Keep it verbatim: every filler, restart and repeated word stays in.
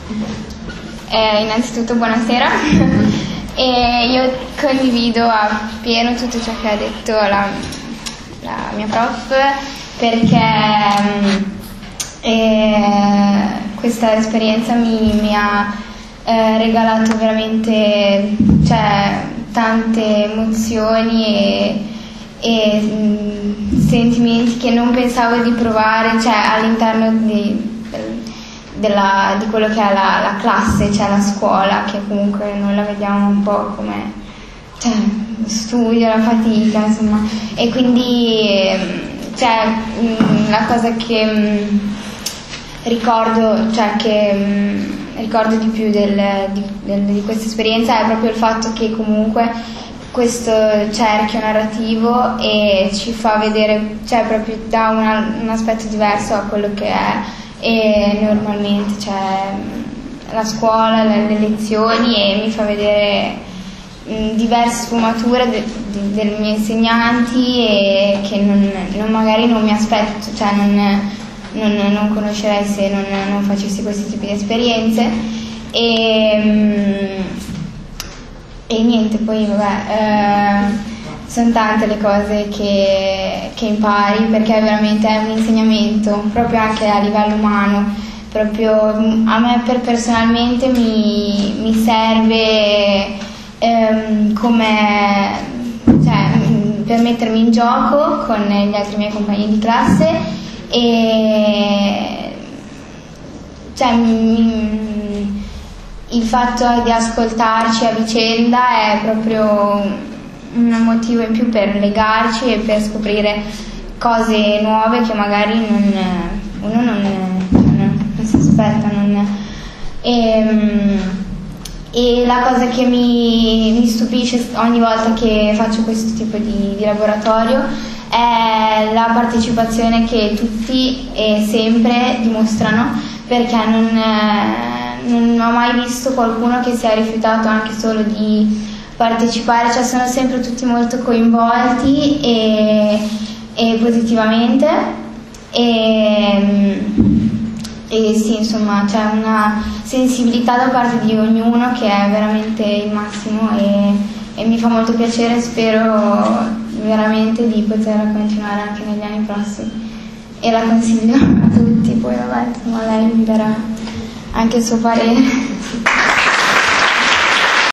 Eh, innanzitutto buonasera. E io condivido appieno tutto ciò che ha detto la, la mia prof, perché eh, questa esperienza mi, mi ha eh, regalato veramente, cioè, tante emozioni e, e mh, sentimenti che non pensavo di provare, cioè, all'interno di Della, di quello che è la, la classe, cioè la scuola, che comunque noi la vediamo un po' come, cioè, lo studio, la fatica, insomma. E quindi, cioè, mh, la cosa che mh, ricordo, cioè che mh, ricordo di più del, di, del, di questa esperienza è proprio il fatto che comunque questo cerchio narrativo e ci fa vedere, cioè, proprio da una, un aspetto diverso a quello che è e normalmente, cioè, la scuola, le, le lezioni, e mi fa vedere mh, diverse sfumature de, de, dei miei insegnanti e che non, non, magari non mi aspetto, cioè non, non, non conoscerei se non, non facessi questi tipi di esperienze. E, mh, e niente, poi vabbè, eh, sono tante le cose che, che impari, perché veramente è un insegnamento proprio anche a livello umano, proprio a me per personalmente mi, mi serve ehm, come, cioè, per mettermi in gioco con gli altri miei compagni di classe e, cioè, mi, il fatto di ascoltarci a vicenda è proprio un motivo in più per legarci e per scoprire cose nuove che magari non, uno non, non, non si aspetta. Non, e, e la cosa che mi, mi stupisce ogni volta che faccio questo tipo di, di laboratorio è la partecipazione che tutti e sempre dimostrano, perché non, non ho mai visto qualcuno che si è rifiutato anche solo di partecipare, cioè sono sempre tutti molto coinvolti e, e positivamente e, e sì, insomma, c'è una sensibilità da parte di ognuno che è veramente il massimo e, e mi fa molto piacere. Spero veramente di poterla continuare anche negli anni prossimi e la consiglio a tutti. Poi vabbè, insomma, lei mi darà anche il suo parere.